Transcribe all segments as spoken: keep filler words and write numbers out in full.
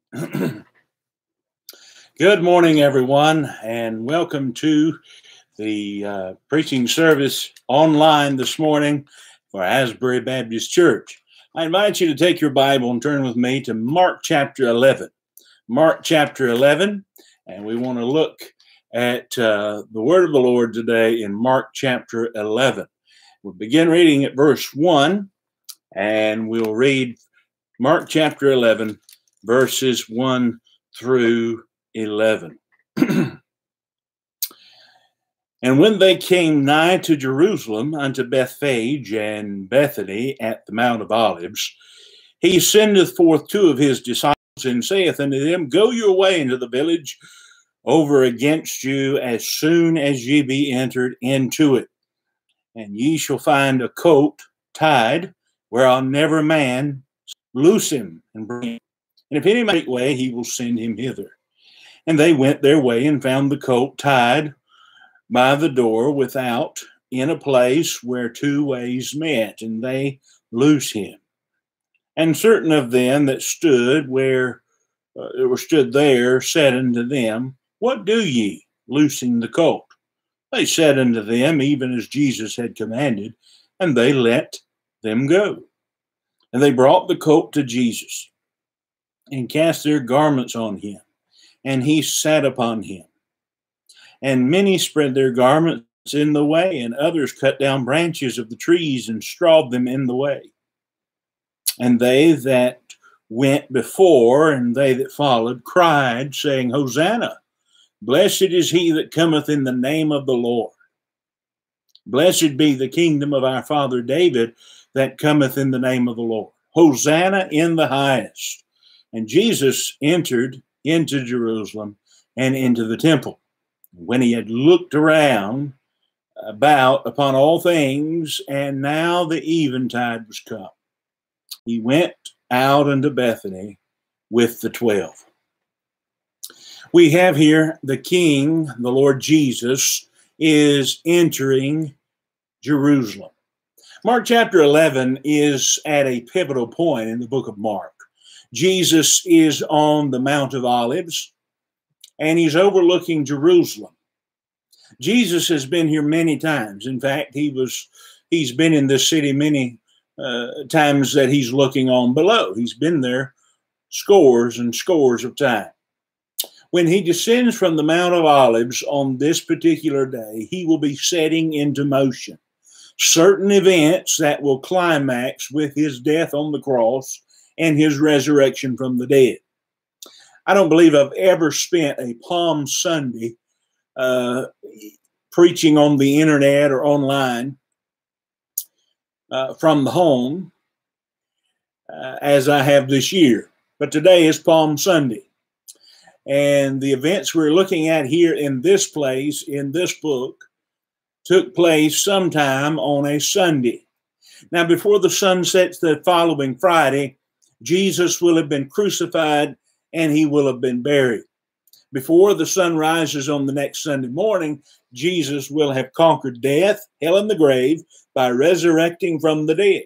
Good morning, everyone, and welcome to the uh, preaching service online this morning for Asbury Baptist Church. I invite you to take your Bible and turn with me to Mark chapter eleven. Mark chapter eleven, and we want to look at uh, the word of the Lord today in Mark chapter eleven. We'll begin reading at verse one, and we'll read Mark chapter eleven, verses one through eleven. And when they came nigh to Jerusalem unto Bethphage and Bethany at the Mount of Olives, he sendeth forth two of his disciples and saith unto them, Go your way into the village over against you as soon as ye be entered into it. And ye shall find a coat tied, whereon never man loose him and bring him. And if any make way, he will send him hither. And they went their way and found the coat tied by the door without, in a place where two ways met, and they loose him. And certain of them that stood where uh, or stood there said unto them, What do ye, loosing the colt? They said unto them, even as Jesus had commanded, and they let them go. And they brought the colt to Jesus, and cast their garments on him, and he sat upon him. And many spread their garments in the way, and others cut down branches of the trees and strawed them in the way. And they that went before and they that followed cried, saying, Hosanna! Blessed is he that cometh in the name of the Lord. Blessed be the kingdom of our father David that cometh in the name of the Lord. Hosanna in the highest. And Jesus entered into Jerusalem and into the temple. When he had looked around about upon all things, and now the eventide was come, he went out unto Bethany with the twelve. We have here the King, the Lord Jesus, is entering Jerusalem. Mark chapter eleven is at a pivotal point in the book of Mark. Jesus is on the Mount of Olives, and he's overlooking Jerusalem. Jesus has been here many times. In fact, he was, he's been in this city many uh, times that he's looking on below. He's been there scores and scores of times. When he descends from the Mount of Olives on this particular day, he will be setting into motion certain events that will climax with his death on the cross and his resurrection from the dead. I don't believe I've ever spent a Palm Sunday uh, preaching on the internet or online uh, from the home uh, as I have this year. But today is Palm Sunday. And the events we're looking at here in this place, in this book, took place sometime on a Sunday. Now, before the sun sets the following Friday, Jesus will have been crucified and he will have been buried. Before the sun rises on the next Sunday morning, Jesus will have conquered death, hell, and the grave by resurrecting from the dead.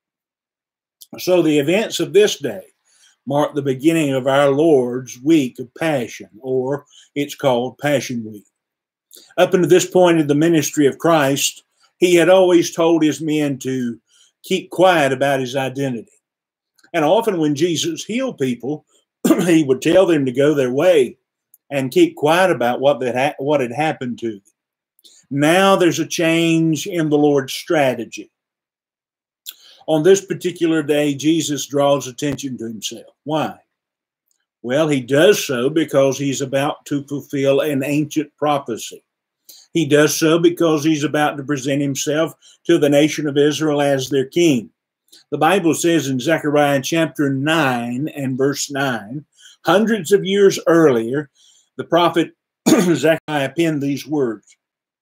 So the events of this day mark the beginning of our Lord's week of Passion, or it's called Passion Week. Up until this point in the ministry of Christ, he had always told his men to keep quiet about his identity. And often when Jesus healed people, he would tell them to go their way and keep quiet about what that ha- what had happened to them. Now there's a change in the Lord's strategy. On this particular day, Jesus draws attention to himself. Why? Well, he does so because he's about to fulfill an ancient prophecy. He does so because he's about to present himself to the nation of Israel as their king. The Bible says in Zechariah chapter nine and verse nine, hundreds of years earlier, the prophet Zechariah penned these words,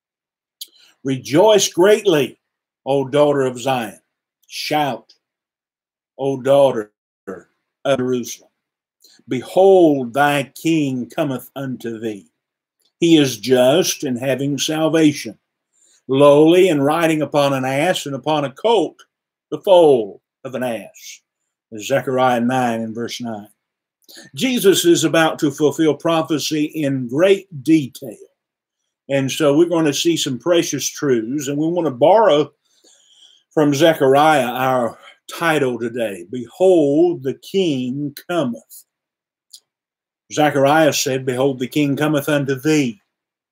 Rejoice greatly, O daughter of Zion. Shout, O daughter of Jerusalem. Behold, thy king cometh unto thee. He is just and having salvation, lowly and riding upon an ass and upon a colt, the foal of an ass. Zechariah nine and verse nine. Jesus is about to fulfill prophecy in great detail. And so we're going to see some precious truths, and we want to borrow from Zechariah our title today, Behold, the King cometh. Zechariah said, Behold, the King cometh unto thee.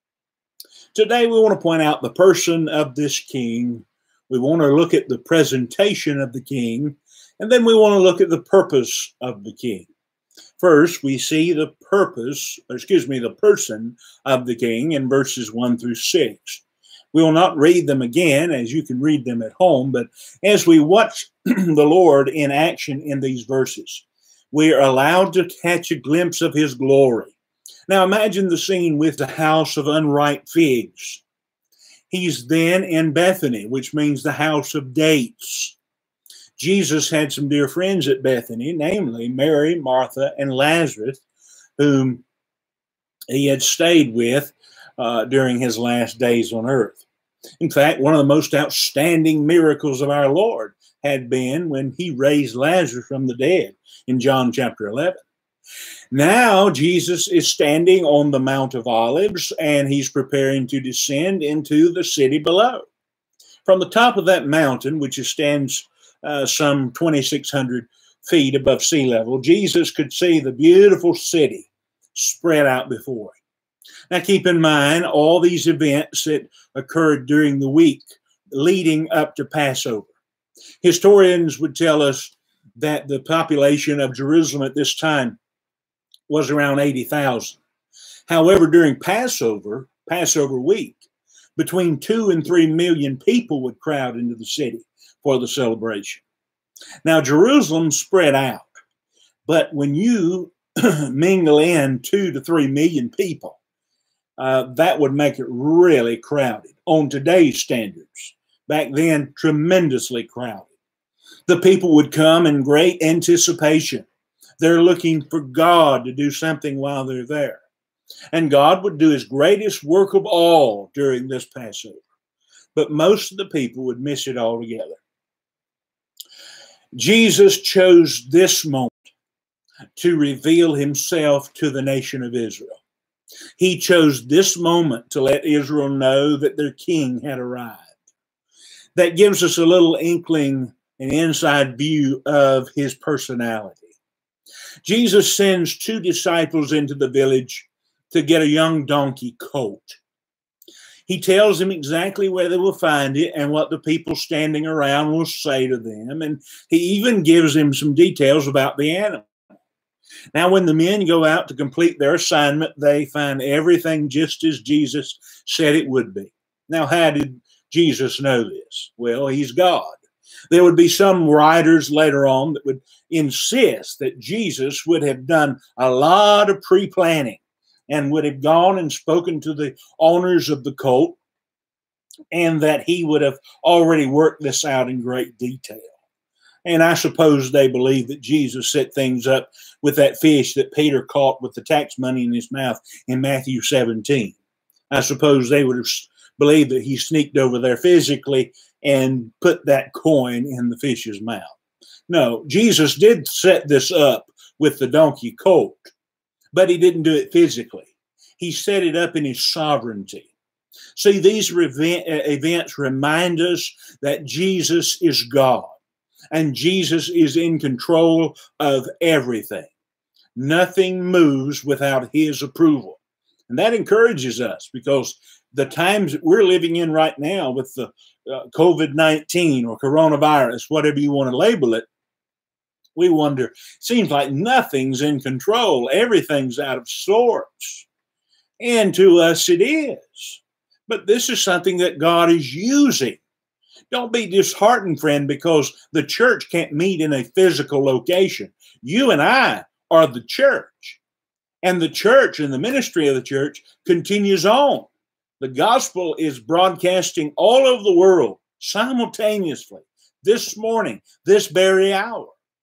Today we want to point out the person of this King. We want to look at the presentation of the King, and then we want to look at the purpose of the King. First, we see the purpose, or excuse me, the person of the King in verses one through six. We will not read them again, as you can read them at home, but as we watch the Lord in action in these verses, we are allowed to catch a glimpse of his glory. Now imagine the scene with the house of unripe figs. He's then in Bethany, which means the house of dates. Jesus had some dear friends at Bethany, namely Mary, Martha, and Lazarus, whom he had stayed with uh, during his last days on earth. In fact, one of the most outstanding miracles of our Lord had been when he raised Lazarus from the dead in John chapter eleven. Now Jesus is standing on the Mount of Olives, and he's preparing to descend into the city below. From the top of that mountain, which stands Uh, some twenty-six hundred feet above sea level, Jesus could see the beautiful city spread out before him. Now keep in mind all these events that occurred during the week leading up to Passover. Historians would tell us that the population of Jerusalem at this time was around eighty thousand. However, during Passover, Passover week, between two and three million people would crowd into the city for the celebration. Now, Jerusalem spread out, but when you mingle in two to three million people, uh, that would make it really crowded on today's standards. Back then, tremendously crowded. The people would come in great anticipation. They're looking for God to do something while they're there. And God would do his greatest work of all during this Passover. But most of the people would miss it altogether. Jesus chose this moment to reveal himself to the nation of Israel. He chose this moment to let Israel know that their king had arrived. That gives us a little inkling, an inside view of his personality. Jesus sends two disciples into the village to get a young donkey colt. He tells them exactly where they will find it and what the people standing around will say to them. And he even gives them some details about the animal. Now, when the men go out to complete their assignment, they find everything just as Jesus said it would be. Now, how did Jesus know this? Well, he's God. There would be some writers later on that would insist that Jesus would have done a lot of pre-planning and would have gone and spoken to the owners of the colt, and that he would have already worked this out in great detail. And I suppose they believe that Jesus set things up with that fish that Peter caught with the tax money in his mouth in Matthew seventeen. I suppose they would have believed that he sneaked over there physically and put that coin in the fish's mouth. No, Jesus did set this up with the donkey colt, but he didn't do it physically. He set it up in his sovereignty. See, these event, events remind us that Jesus is God, and Jesus is in control of everything. Nothing moves without his approval. And that encourages us, because the times that we're living in right now with the uh, COVID nineteen or coronavirus, whatever you want to label it, we wonder, it seems like nothing's in control. Everything's out of sorts. And to us it is. But this is something that God is using. Don't be disheartened, friend, because the church can't meet in a physical location. You and I are the church. And the church and the ministry of the church continues on. The gospel is broadcasting all over the world simultaneously this morning, this very hour.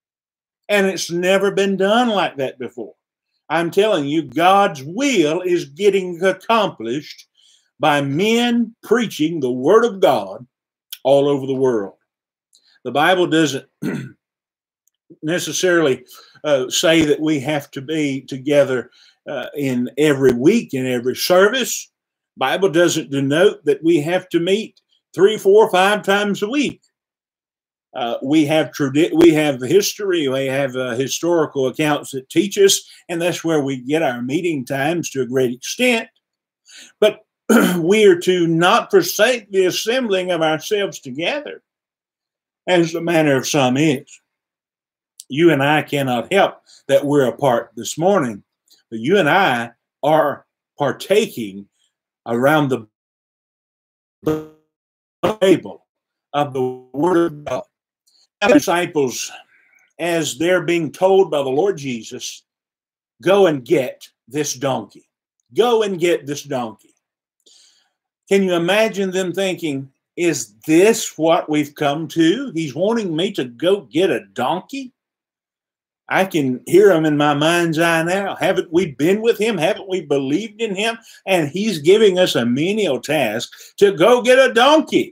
And it's never been done like that before. I'm telling you, God's will is getting accomplished by men preaching the word of God all over the world. The Bible doesn't necessarily uh, say that we have to be together uh, in every week, in every service. Bible doesn't denote that we have to meet three, four, five times a week. Uh, we have tradi- we have history, we have uh, historical accounts that teach us, and that's where we get our meeting times to a great extent. But we are to not forsake the assembling of ourselves together, as the manner of some is. You and I cannot help that we're apart this morning, but you and I are partaking around the table of the Word of God. The disciples, as they're being told by the Lord Jesus, go and get this donkey. Go and get this donkey. Can you imagine them thinking, is this what we've come to? He's wanting me to go get a donkey? I can hear him in my mind's eye now. Haven't we been with him? Haven't we believed in him? And he's giving us a menial task to go get a donkey.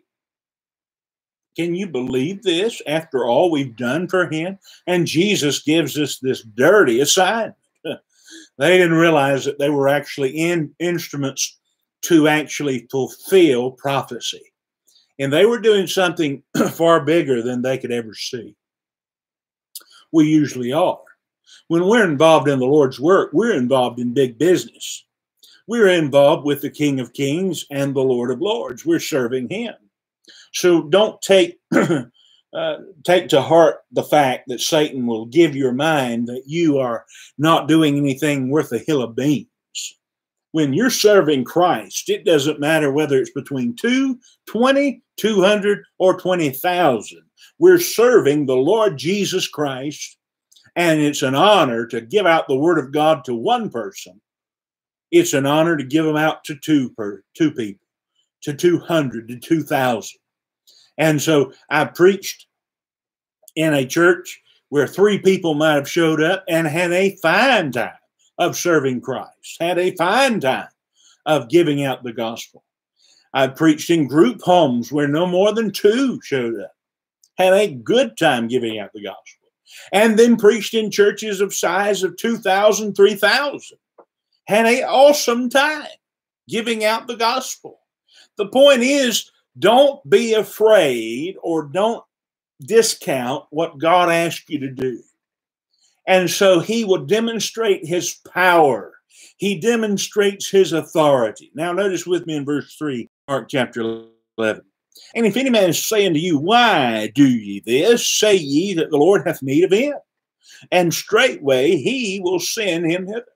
Can you believe this after all we've done for him? And Jesus gives us this dirty assignment. They didn't realize that they were actually in instruments to actually fulfill prophecy. And they were doing something far bigger than they could ever see. We usually are. When we're involved in the Lord's work, we're involved in big business. We're involved with the King of Kings and the Lord of Lords. We're serving him. So don't take uh, take to heart the fact that Satan will give your mind that you are not doing anything worth a hill of beans. When you're serving Christ, it doesn't matter whether it's between two, twenty, two hundred, or twenty thousand. We're serving the Lord Jesus Christ, and it's an honor to give out the Word of God to one person. It's an honor to give them out to two, per, two people, to two hundred, to two thousand. And so I preached in a church where three people might have showed up and had a fine time of serving Christ, had a fine time of giving out the gospel. I preached in group homes where no more than two showed up, had a good time giving out the gospel, and then preached in churches of size of two thousand, three thousand, had an awesome time giving out the gospel. The point is, don't be afraid or don't discount what God asked you to do. And so he will demonstrate his power. He demonstrates his authority. Now notice with me in verse three, Mark chapter eleven. And if any man is saying to you, why do ye this? Say ye that the Lord hath need of him. And straightway he will send him hither.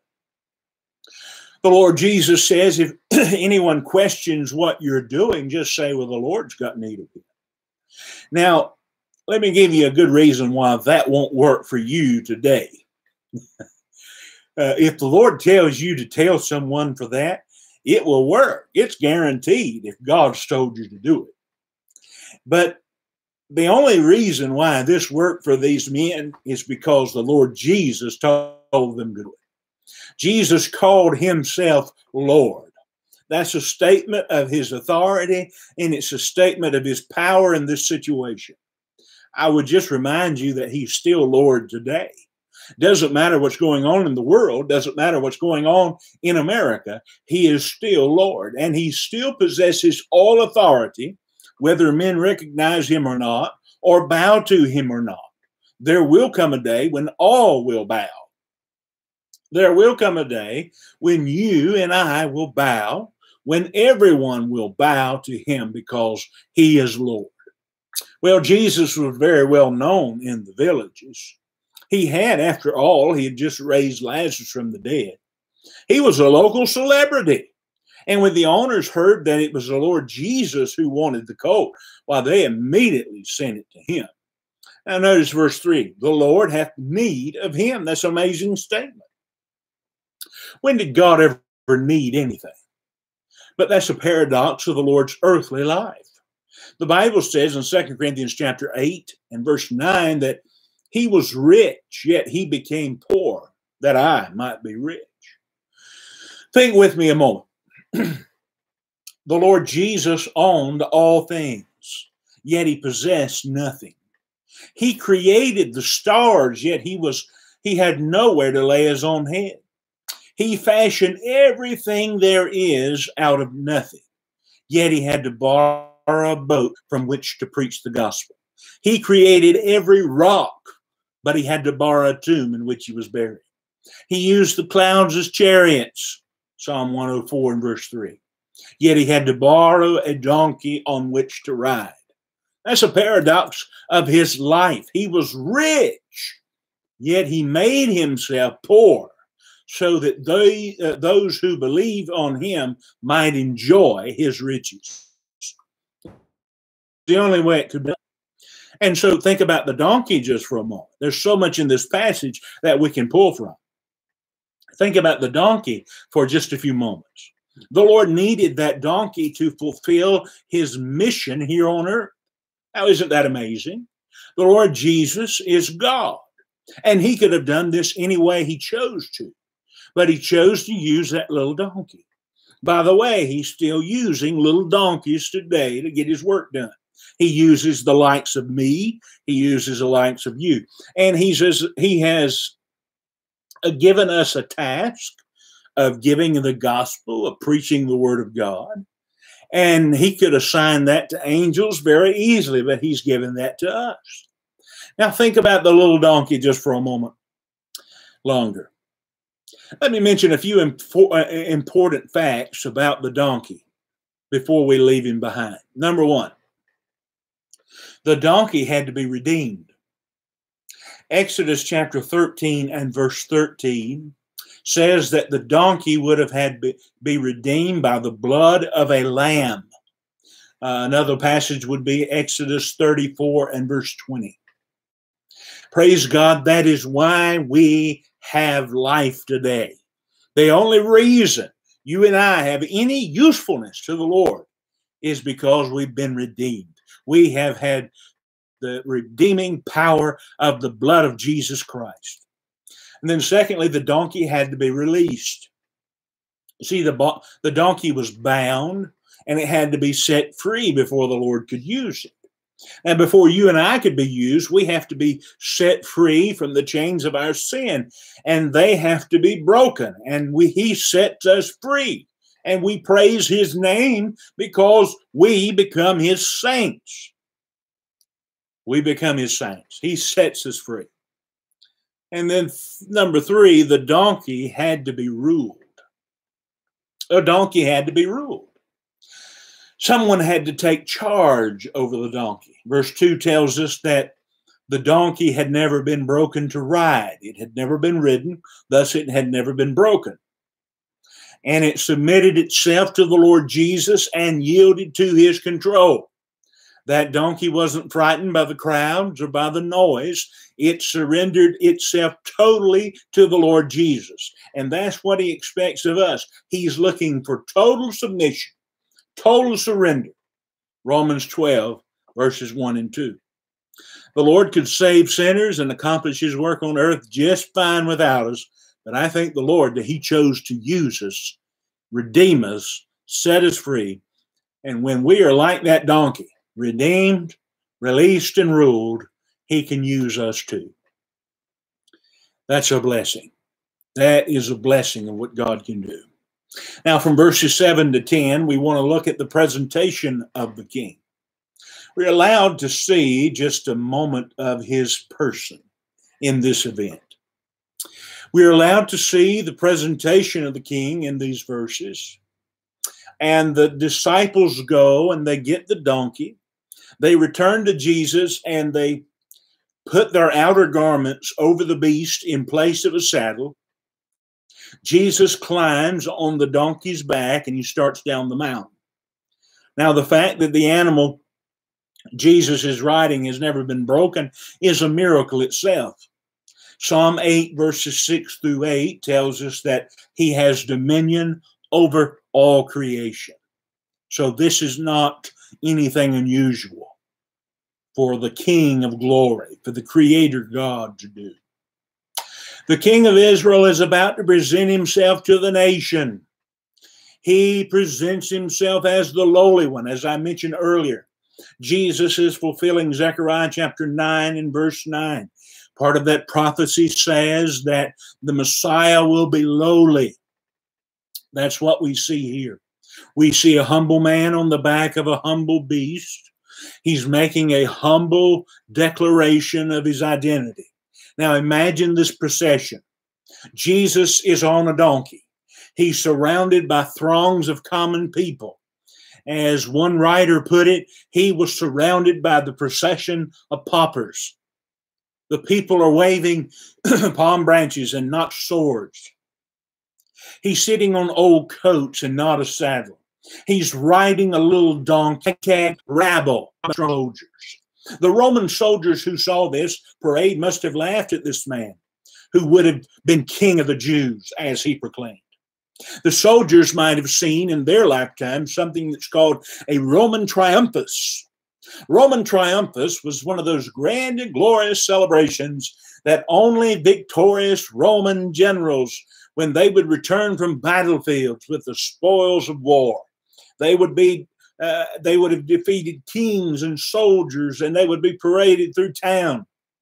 The Lord Jesus says, if anyone questions what you're doing, just say, well, the Lord's got need of you. Now, let me give you a good reason why that won't work for you today. uh, if the Lord tells you to tell someone for that, it will work. It's guaranteed if God's told you to do it. But the only reason why this worked for these men is because the Lord Jesus told them to do it. Jesus called himself Lord. That's a statement of his authority, and it's a statement of his power in this situation. I would just remind you that he's still Lord today. Doesn't matter what's going on in the world, doesn't matter what's going on in America, he is still Lord, and he still possesses all authority, whether men recognize him or not, or bow to him or not. There will come a day when all will bow. There will come a day when you and I will bow, when everyone will bow to him because he is Lord. Well, Jesus was very well known in the villages. He had, after all, he had just raised Lazarus from the dead. He was a local celebrity. And when the owners heard that it was the Lord Jesus who wanted the colt, well, they immediately sent it to him. Now notice verse three, the Lord hath need of him. That's an amazing statement. When did God ever need anything? But that's a paradox of the Lord's earthly life. The Bible says in Second Corinthians chapter eight and verse nine that he was rich, yet he became poor, that I might be rich. Think with me a moment. The Lord Jesus owned all things, yet he possessed nothing. He created the stars, yet he was He had nowhere to lay his own head. He fashioned everything there is out of nothing. Yet he had to borrow a boat from which to preach the gospel. He created every rock, but he had to borrow a tomb in which he was buried. He used the clouds as chariots, Psalm one oh four and verse three. Yet he had to borrow a donkey on which to ride. That's a paradox of his life. He was rich, yet he made himself poor so that they, uh, those who believe on him might enjoy his riches. The only way it could be. And so think about the donkey just for a moment. There's so much in this passage that we can pull from. Think about the donkey for just a few moments. The Lord needed that donkey to fulfill his mission here on earth. Now, isn't that amazing? The Lord Jesus is God, and he could have done this any way he chose to, but he chose to use that little donkey. By the way, he's still using little donkeys today to get his work done. He uses the likes of me. He uses the likes of you. And he says he has given us a task of giving the gospel, of preaching the word of God. And he could assign that to angels very easily, but he's given that to us. Now think about the little donkey just for a moment longer. Let me mention a few impo- important facts about the donkey before we leave him behind. Number one, the donkey had to be redeemed. Exodus chapter thirteen and verse thirteen says that the donkey would have had to be redeemed by the blood of a lamb. Uh, another passage would be Exodus thirty-four and verse twenty. Praise God, that is why we have life today. The only reason you and I have any usefulness to the Lord is because we've been redeemed. We have had the redeeming power of the blood of Jesus Christ. And then secondly, the donkey had to be released. See, the, the donkey was bound, and it had to be set free before the Lord could use it. And before you and I could be used, we have to be set free from the chains of our sin, and they have to be broken. And we, he sets us free, and we praise his name because we become his saints. We become his saints. He sets us free. And then number three, the donkey had to be ruled. A donkey had to be ruled. Someone had to take charge over the donkey. Verse two tells us that the donkey had never been broken to ride. It had never been ridden, thus it had never been broken. And it submitted itself to the Lord Jesus and yielded to his control. That donkey wasn't frightened by the crowds or by the noise. It surrendered itself totally to the Lord Jesus. And that's what he expects of us. He's looking for total submission, total surrender. Romans twelve, verses one and two. The Lord could save sinners and accomplish his work on earth just fine without us. But I thank the Lord that he chose to use us, redeem us, set us free. And when we are like that donkey, redeemed, released, and ruled, he can use us too. That's a blessing. That is a blessing of what God can do. Now, from verses seven to ten, we want to look at the presentation of the king. We're allowed to see just a moment of his person in this event. We're allowed to see the presentation of the king in these verses. And the disciples go and they get the donkey. They return to Jesus and they put their outer garments over the beast in place of a saddle. Jesus climbs on the donkey's back and he starts down the mountain. Now, the fact that the animal Jesus is riding has never been broken is a miracle itself. Psalm eight, verses six through eight tells us that he has dominion over all creation. So this is not anything unusual for the King of glory, for the Creator God to do. The King of Israel is about to present himself to the nation. He presents himself as the lowly one, as I mentioned earlier. Jesus is fulfilling Zechariah chapter nine and verse nine. Part of that prophecy says that the Messiah will be lowly. That's what we see here. We see a humble man on the back of a humble beast. He's making a humble declaration of his identity. Now imagine this procession. Jesus is on a donkey. He's surrounded by throngs of common people. As one writer put it, he was surrounded by the procession of paupers. The people are waving palm branches and not swords. He's sitting on old coats and not a saddle. He's riding a little donkey, rabble of soldiers. The Roman soldiers who saw this parade must have laughed at this man, who would have been king of the Jews, as he proclaimed. The soldiers might have seen in their lifetime something that's called a Roman triumphus. Roman triumphus was one of those grand and glorious celebrations that only victorious Roman generals, when they would return from battlefields with the spoils of war, they would be uh, they would have defeated kings and soldiers, and they would be paraded through town.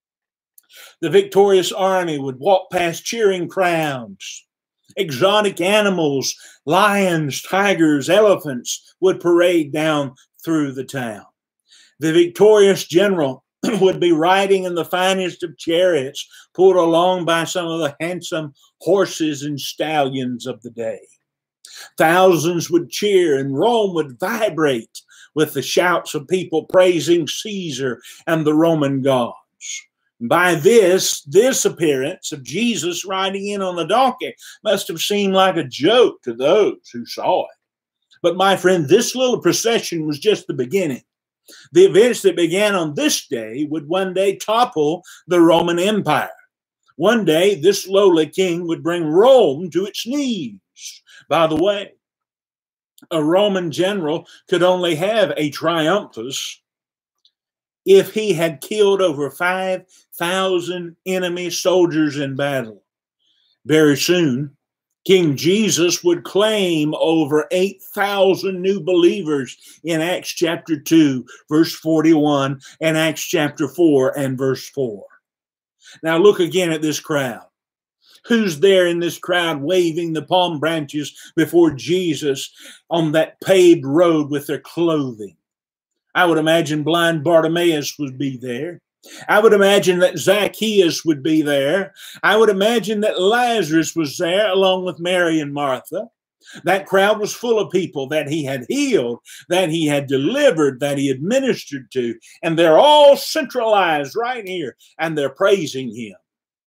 The victorious army would walk past cheering crowds. Exotic animals, lions, tigers, elephants would parade down through the town. The victorious general would be riding in the finest of chariots, pulled along by some of the handsome horses and stallions of the day. Thousands would cheer, and Rome would vibrate with the shouts of people praising Caesar and the Roman gods. By this, this appearance of Jesus riding in on the donkey must have seemed like a joke to those who saw it. But my friend, this little procession was just the beginning. The events that began on this day would one day topple the Roman Empire. One day, this lowly king would bring Rome to its knees. By the way, a Roman general could only have a triumphus if he had killed over five thousand enemy soldiers in battle. Very soon, King Jesus would claim over eight thousand new believers in Acts chapter two, verse forty-one, and Acts chapter four and verse four. Now look again at this crowd. Who's there in this crowd waving the palm branches before Jesus on that paved road with their clothing? I would imagine blind Bartimaeus would be there. I would imagine that Zacchaeus would be there. I would imagine that Lazarus was there along with Mary and Martha. That crowd was full of people that he had healed, that he had delivered, that he had ministered to. And they're all centralized right here, and they're praising him.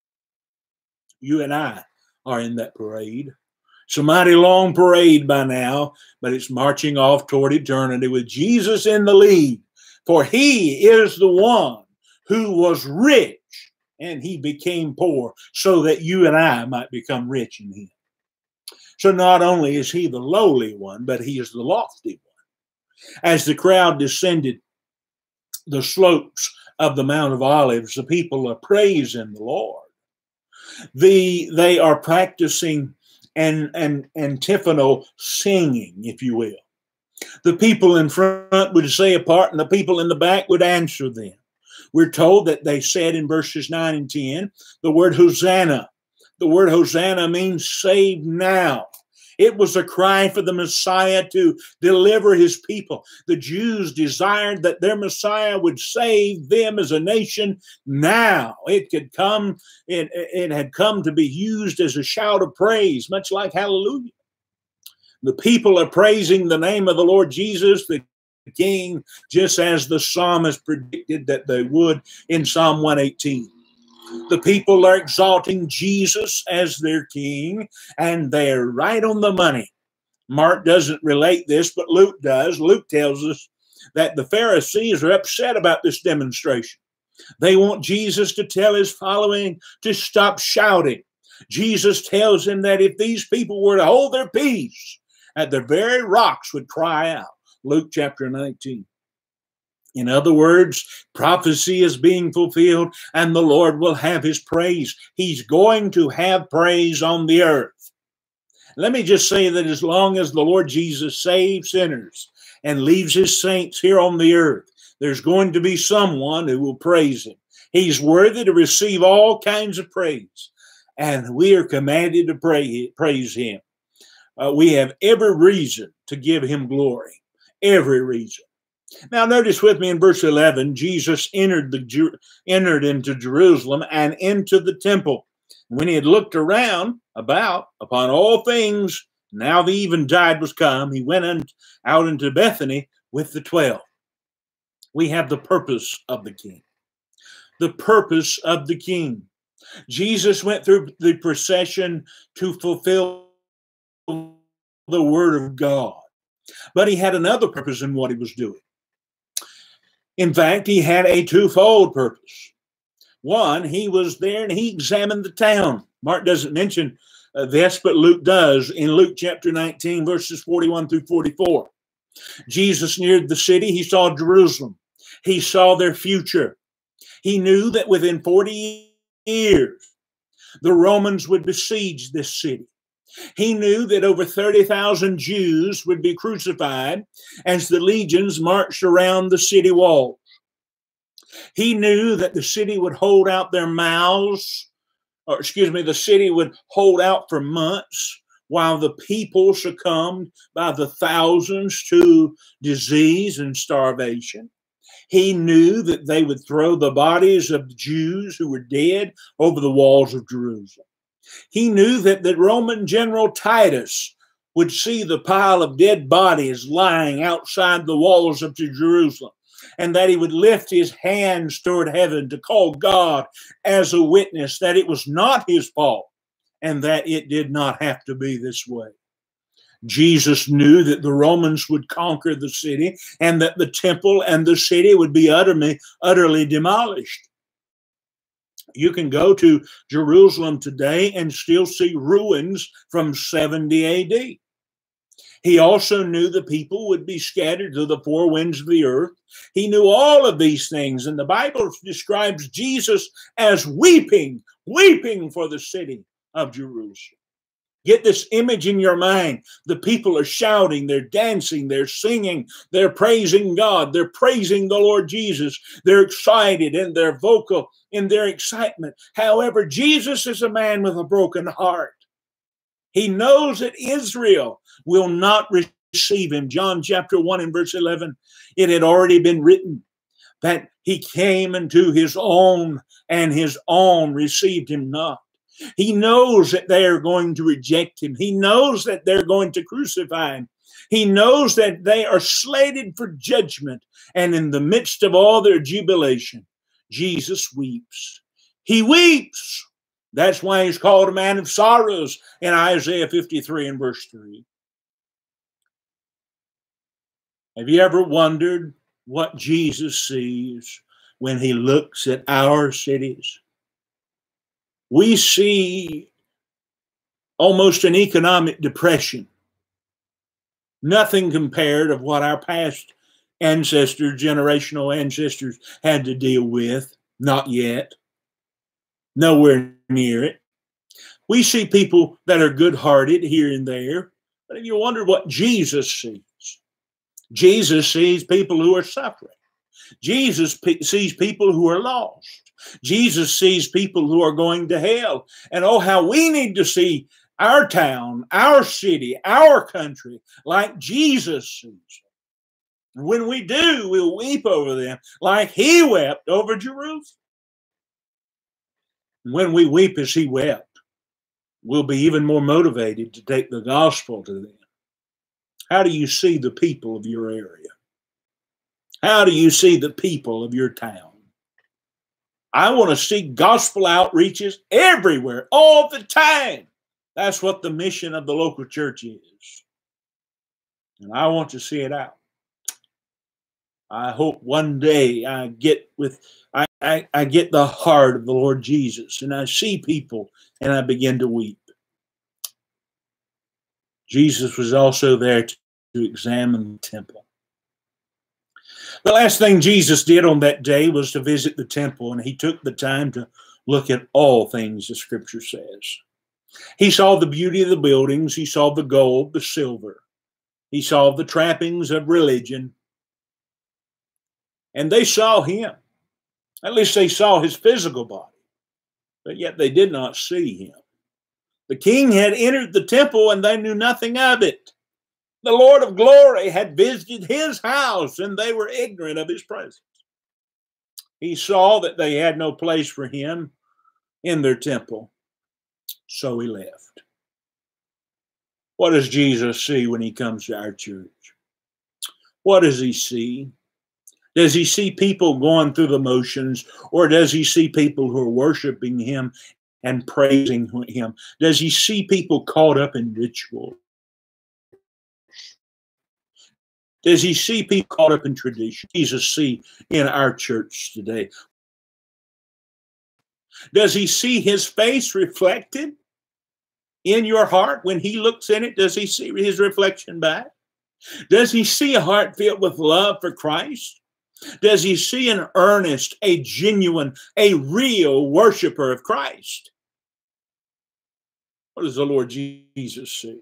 You and I are in that parade. It's a mighty long parade by now, but it's marching off toward eternity with Jesus in the lead. For he is the one who was rich, and he became poor so that you and I might become rich in him. So not only is he the lowly one, but he is the lofty one. As the crowd descended the slopes of the Mount of Olives, the people are praising the Lord. The, they are practicing an, an antiphonal singing, if you will. The people in front would say a part, and the people in the back would answer them. We're told that they said in verses nine and ten, the word Hosanna. The word Hosanna means save now. It was a cry for the Messiah to deliver his people. The Jews desired that their Messiah would save them as a nation now. It could come, it, it had come to be used as a shout of praise, much like hallelujah. The people are praising the name of the Lord Jesus, the King, just as the psalmist predicted that they would in Psalm one eighteen. The people are exalting Jesus as their king, and they're right on the money. Mark doesn't relate this, but Luke does. Luke tells us that the Pharisees are upset about this demonstration. They want Jesus to tell his following to stop shouting. Jesus tells them that if these people were to hold their peace, that the very rocks would cry out. Luke chapter nineteen. In other words, prophecy is being fulfilled, and the Lord will have his praise. He's going to have praise on the earth. Let me just say that as long as the Lord Jesus saves sinners and leaves his saints here on the earth, there's going to be someone who will praise him. He's worthy to receive all kinds of praise, and we are commanded to pray, praise him. Uh, we have every reason to give him glory, every reason. Now, notice with me in verse eleven, Jesus entered the entered into Jerusalem and into the temple. When he had looked around about upon all things, now the eventide was come, he went in, out into Bethany with the twelve. We have the purpose of the king. The purpose of the king. Jesus went through the procession to fulfill the word of God. But he had another purpose in what he was doing. In fact, he had a twofold purpose. One, he was there and he examined the town. Mark doesn't mention uh, this, but Luke does in Luke chapter nineteen, verses forty-one through forty-four. Jesus neared the city. He saw Jerusalem. He saw their future. He knew that within forty years, the Romans would besiege this city. He knew that over thirty thousand Jews would be crucified as the legions marched around the city walls. He knew that the city would hold out their mouths, or excuse me, the city would hold out for months while the people succumbed by the thousands to disease and starvation. He knew that they would throw the bodies of the Jews who were dead over the walls of Jerusalem. He knew that the Roman general Titus would see the pile of dead bodies lying outside the walls of Jerusalem, and that he would lift his hands toward heaven to call God as a witness that it was not his fault and that it did not have to be this way. Jesus knew that the Romans would conquer the city and that the temple and the city would be utterly, utterly demolished. You can go to Jerusalem today and still see ruins from seventy A D. He also knew the people would be scattered to the four winds of the earth. He knew all of these things, and the Bible describes Jesus as weeping, weeping for the city of Jerusalem. Get this image in your mind. The people are shouting, they're dancing, they're singing, they're praising God, they're praising the Lord Jesus. They're excited and they're vocal in their excitement. However, Jesus is a man with a broken heart. He knows that Israel will not receive him. John chapter one and verse eleven, it had already been written that he came into his own and his own received him not. He knows that they are going to reject him. He knows that they're going to crucify him. He knows that they are slated for judgment. And in the midst of all their jubilation, Jesus weeps. He weeps. That's why he's called a man of sorrows in Isaiah fifty-three and verse three. Have you ever wondered what Jesus sees when he looks at our cities? We see almost an economic depression. Nothing compared of what our past ancestors, generational ancestors, had to deal with. Not yet. Nowhere near it. We see people that are good-hearted here and there. But if you wonder what Jesus sees, Jesus sees people who are suffering. Jesus pe- sees people who are lost. Jesus sees people who are going to hell. And oh, how we need to see our town, our city, our country like Jesus sees them. When we do, we'll weep over them like he wept over Jerusalem. When we weep as he wept, we'll be even more motivated to take the gospel to them. How do you see the people of your area? How do you see the people of your town? I want to see gospel outreaches everywhere, all the time. That's what the mission of the local church is. And I want to see it out. I hope one day I get with, I, I, I get the heart of the Lord Jesus and I see people and I begin to weep. Jesus was also there to, to examine the temple. The last thing Jesus did on that day was to visit the temple, and he took the time to look at all things the scripture says. He saw the beauty of the buildings. He saw the gold, the silver. He saw the trappings of religion. And they saw him. At least they saw his physical body, but yet they did not see him. The king had entered the temple and they knew nothing of it. The Lord of glory had visited his house and they were ignorant of his presence. He saw that they had no place for him in their temple, so he left. What does Jesus see when he comes to our church? What does he see? Does he see people going through the motions, or does he see people who are worshiping him and praising him? Does he see people caught up in ritual? Does he see people caught up in tradition? Jesus see in our church today? Does he see his face reflected in your heart when he looks in it? Does he see his reflection back? Does he see a heart filled with love for Christ? Does he see an earnest, a genuine, a real worshiper of Christ? What does the Lord Jesus see?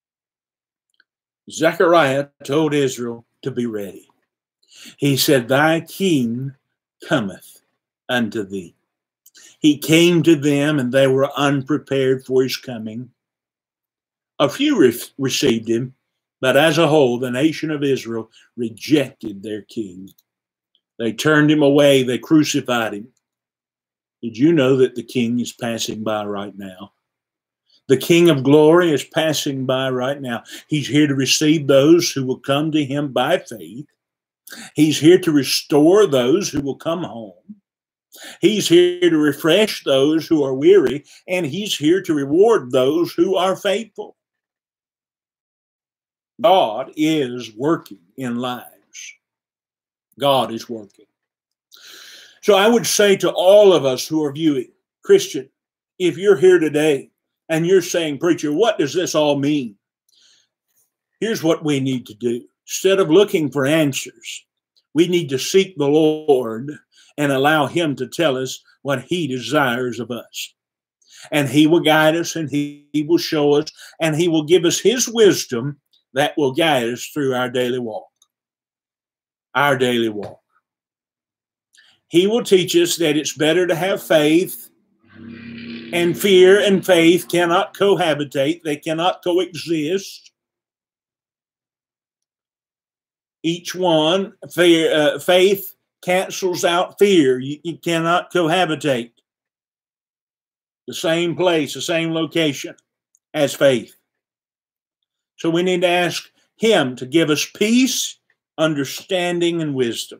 Zechariah told Israel to be ready. He said, "Thy king cometh unto thee." He came to them and they were unprepared for his coming. A few re- received him, but as a whole, the nation of Israel rejected their king. They turned him away. They crucified him. Did you know that the king is passing by right now? The King of Glory is passing by right now. He's here to receive those who will come to him by faith. He's here to restore those who will come home. He's here to refresh those who are weary, and he's here to reward those who are faithful. God is working in lives. God is working. So I would say to all of us who are viewing, Christian, if you're here today and you're saying, "Preacher, what does this all mean?" Here's what we need to do. Instead of looking for answers, we need to seek the Lord and allow him to tell us what he desires of us. And he will guide us, and he, he will show us, and he will give us his wisdom that will guide us through our daily walk. Our daily walk. He will teach us that it's better to have faith, and fear and faith cannot cohabitate. They cannot coexist. Each one, fear, uh, faith cancels out fear. You, you cannot cohabitate. The same place, the same location as faith. So we need to ask him to give us peace, understanding, and wisdom.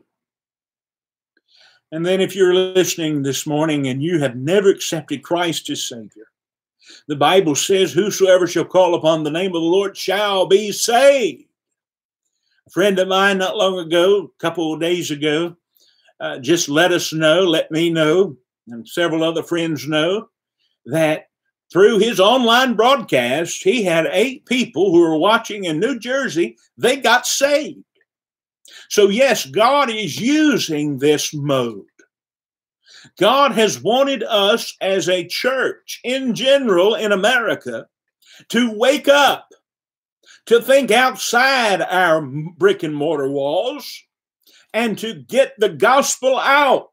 And then if you're listening this morning and you have never accepted Christ as Savior, the Bible says, "Whosoever shall call upon the name of the Lord shall be saved." A friend of mine not long ago, a couple of days ago, uh, just let us know, let me know, and several other friends know, that through his online broadcast, he had eight people who were watching in New Jersey. They got saved. So yes, God is using this mode. God has wanted us as a church in general in America to wake up, to think outside our brick and mortar walls, and to get the gospel out.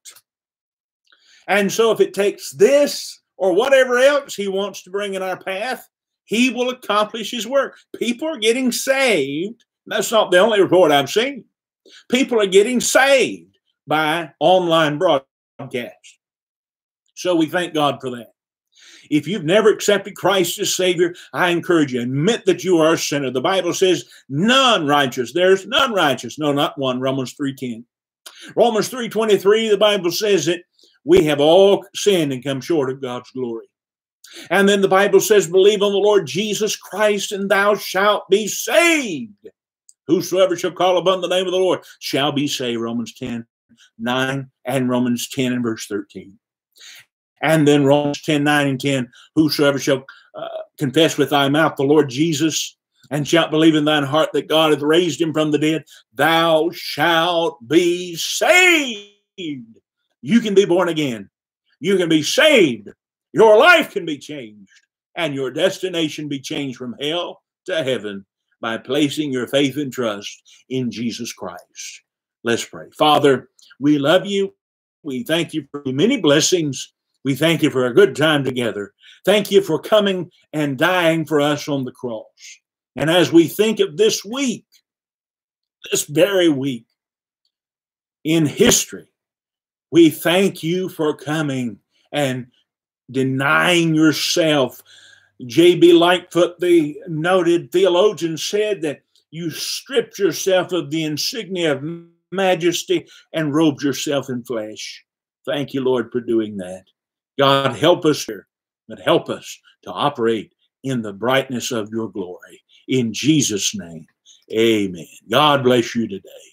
And so if it takes this or whatever else he wants to bring in our path, he will accomplish his work. People are getting saved. That's not the only report I've seen. People are getting saved by online broadcast. So we thank God for that. If you've never accepted Christ as Savior, I encourage you, admit that you are a sinner. The Bible says, none righteous. There's none righteous. No, not one. Romans three ten. Romans three twenty-three, the Bible says that we have all sinned and come short of God's glory. And then the Bible says, believe on the Lord Jesus Christ and thou shalt be saved. Whosoever shall call upon the name of the Lord shall be saved. Romans ten nine and Romans ten and verse thirteen. And then Romans ten nine and ten, whosoever shall uh, confess with thy mouth the Lord Jesus and shalt believe in thine heart that God hath raised him from the dead, thou shalt be saved. You can be born again. You can be saved. Your life can be changed. And your destination be changed from hell to heaven by placing your faith and trust in Jesus Christ. Let's pray. Father, we love you. We thank you for many blessings. We thank you for a good time together. Thank you for coming and dying for us on the cross. And as we think of this week, this very week in history, we thank you for coming and denying yourself. J B Lightfoot, the noted theologian, said that you stripped yourself of the insignia of majesty and robed yourself in flesh. Thank you, Lord, for doing that. God, help us here, but help us to operate in the brightness of your glory. In Jesus' name, amen. God bless you today.